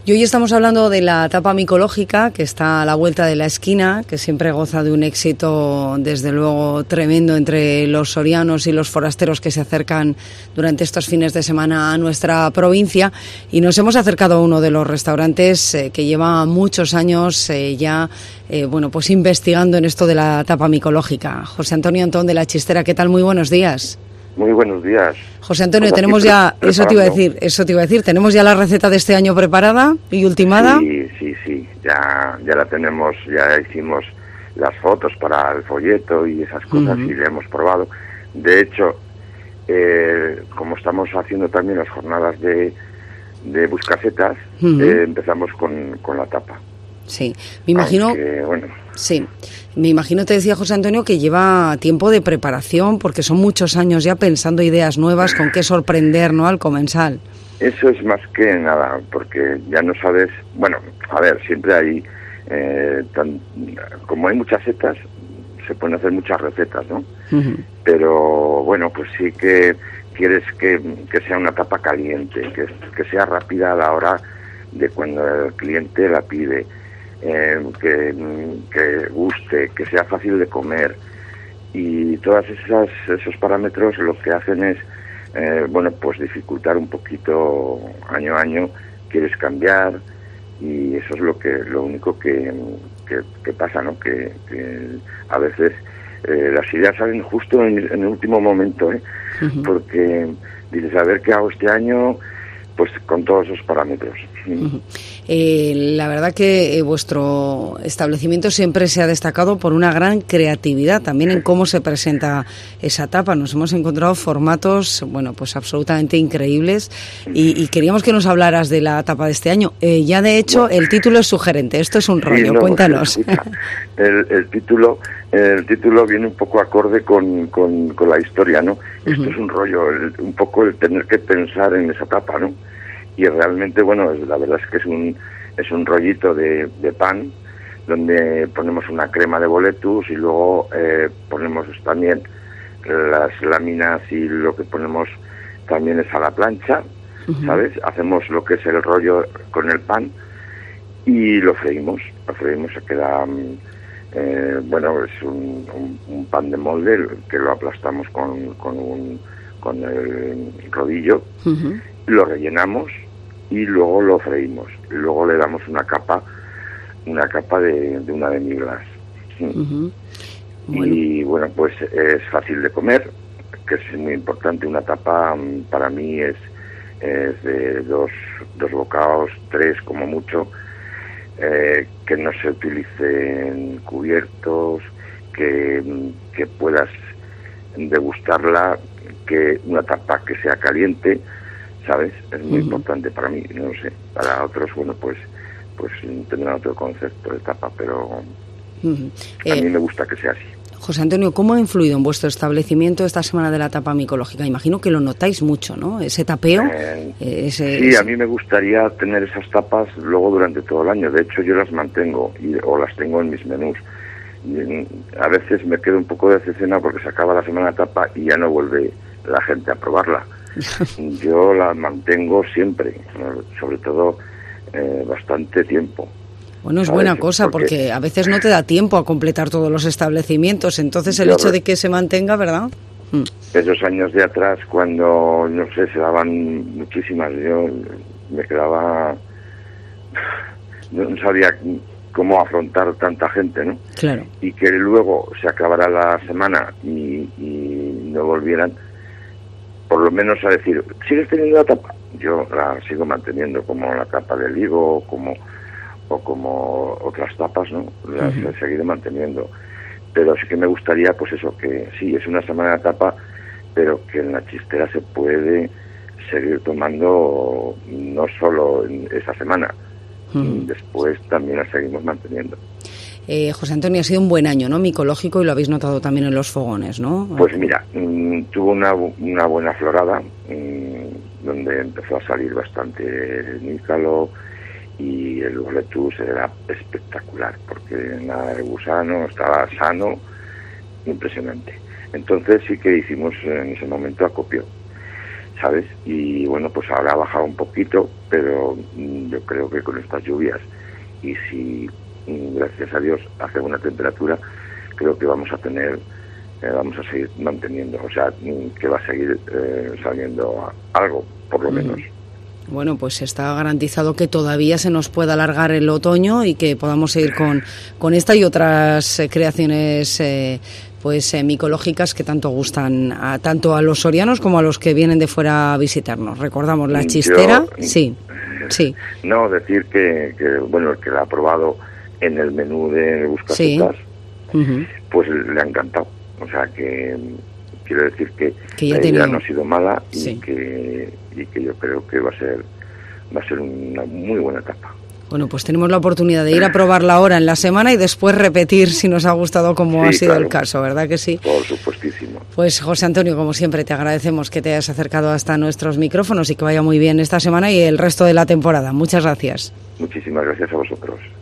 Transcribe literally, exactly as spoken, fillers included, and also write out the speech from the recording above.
Y hoy estamos hablando de la tapa micológica, que está a la vuelta de la esquina, que siempre goza de un éxito, desde luego, tremendo entre los sorianos y los forasteros que se acercan durante estos fines de semana a nuestra provincia. Y nos hemos acercado a uno de los restaurantes eh, que lleva muchos años eh, ya, eh, bueno, pues investigando en esto de la tapa micológica. José Antonio Antón de La Chistera, ¿qué tal? Muy buenos días. Muy buenos días. José Antonio, pues tenemos ya, preparando. eso te iba a decir, eso te iba a decir, tenemos ya la receta de este año preparada y ultimada. Sí, sí, sí, ya, ya la tenemos, ya hicimos las fotos para el folleto y esas cosas uh-huh. y la hemos probado. De hecho, eh, como estamos haciendo también las jornadas de, de buscasetas, uh-huh. eh, empezamos con, con la tapa. Sí, me imagino. Aunque, bueno. Sí, me imagino, te decía José Antonio, que lleva tiempo de preparación, porque son muchos años ya pensando ideas nuevas, con qué sorprender, ¿no?, al comensal. Eso es más que nada, porque ya no sabes. Bueno, a ver, siempre hay. Eh, tan, como hay muchas setas, se pueden hacer muchas recetas, ¿no? Uh-huh. Pero bueno, pues sí que quieres que, que sea una tapa caliente, que, que sea rápida a la hora de cuando el cliente la pide. Eh, que, que guste, que sea fácil de comer, y todas esas esos parámetros lo que hacen es eh, bueno, pues dificultar un poquito año a año. Quieres cambiar y eso es lo que lo único que, que, que pasa, ¿no? Que, que a veces eh, las ideas salen justo en, en el último momento, ¿eh? Uh-huh. Porque dices, a ver qué hago este año, pues con todos esos parámetros. Uh-huh. Eh, la verdad que eh, vuestro establecimiento siempre se ha destacado por una gran creatividad también en cómo se presenta esa tapa. Nos hemos encontrado formatos, bueno, pues absolutamente increíbles, y, y queríamos que nos hablaras de la tapa de este año. Eh, ya de hecho el título es sugerente. Esto es un rollo. Sí, no, cuéntanos. El, el título el título viene un poco acorde con, con, con la historia, ¿no? Uh-huh. Esto es un rollo, el, un poco el tener que pensar en esa tapa, ¿no? Y realmente, bueno, la verdad es que es un es un rollito de, de pan donde ponemos una crema de boletus y luego eh, ponemos también las láminas, y lo que ponemos también es a la plancha, uh-huh. ¿sabes? Hacemos lo que es el rollo con el pan y lo freímos, lo freímos, se queda, eh, bueno, es un, un, un pan de molde que lo aplastamos con, con, un, con el rodillo, uh-huh. lo rellenamos y luego lo freímos. Luego le damos una capa, una capa de, de una demi-glace. Uh-huh. Bueno. Y bueno, pues es fácil de comer, que es muy importante. Una tapa para mí es, es de dos, dos bocados, tres como mucho, eh, que no se utilicen cubiertos, que, que puedas degustarla, que una tapa que sea caliente, ¿sabes? Es muy uh-huh. importante para mí, no lo sé. Para otros, bueno, pues pues tendrán otro concepto de tapa, pero uh-huh. a eh, mí me gusta que sea así. José Antonio, ¿cómo ha influido en vuestro establecimiento esta semana de la tapa micológica? Imagino que lo notáis mucho, ¿no? Ese tapeo. Eh, ese, sí, ese... a mí me gustaría tener esas tapas luego durante todo el año. De hecho, yo las mantengo y, o las tengo en mis menús. Y, a veces me quedo un poco decepcionado porque se acaba la semana de tapa y ya no vuelve la gente a probarla. Yo la mantengo siempre, sobre todo eh, bastante tiempo. Bueno, es buena cosa, porque... porque a veces no te da tiempo a completar todos los establecimientos, entonces el hecho de que se mantenga, ¿verdad? Esos años de atrás, cuando, no sé, se daban muchísimas, yo me quedaba, no sabía cómo afrontar tanta gente, ¿no? Claro. Y que luego se acabara la semana y, y no volvieran, por lo menos a decir, ¿sigues teniendo la tapa? Yo la sigo manteniendo, como la tapa del higo, como o como otras tapas, ¿no? Las uh-huh. he seguido manteniendo. Pero sí que me gustaría, pues eso, que sí, es una semana de tapa, pero que en La Chistera se puede seguir tomando no solo en esa semana, uh-huh. después también la seguimos manteniendo. Eh, José Antonio, ha sido un buen año, ¿no? Micológico, y lo habéis notado también en los fogones, ¿no? Pues mira, mmm, tuvo una, una buena florada, mmm, donde empezó a salir bastante nícalo, y el boletus era espectacular, porque nada de gusano, estaba sano, impresionante. Entonces sí que hicimos en ese momento acopio. ¿sabes? Y bueno, pues ahora ha bajado un poquito, pero mm, yo creo que con estas lluvias, y si, mm, gracias a Dios, hace buena temperatura, creo que vamos a tener, eh, vamos a seguir manteniendo, o sea, mm, que va a seguir eh, saliendo algo, por lo menos. Bueno, pues está garantizado que todavía se nos pueda alargar el otoño y que podamos seguir con, con esta y otras eh, creaciones eh, pues eh, micológicas que tanto gustan a, tanto a los sorianos como a los que vienen de fuera a visitarnos. Recordamos, la chistera, Yo, sí, sí. No, decir que, que, bueno, el que la ha probado en el menú de Buscasetas, sí. uh-huh. pues le ha encantado. O sea que quiero decir que, que ya la tenía... idea no ha sido mala y, sí. que, y que yo creo que va a ser va a ser una muy buena etapa. Bueno, pues tenemos la oportunidad de ir a probarla ahora en la semana y después repetir si nos ha gustado como sí, ha sido claro. el caso, ¿verdad que sí? Por supuestísimo. Pues José Antonio, como siempre, te agradecemos que te hayas acercado hasta nuestros micrófonos y que vaya muy bien esta semana y el resto de la temporada. Muchas gracias. Muchísimas gracias a vosotros.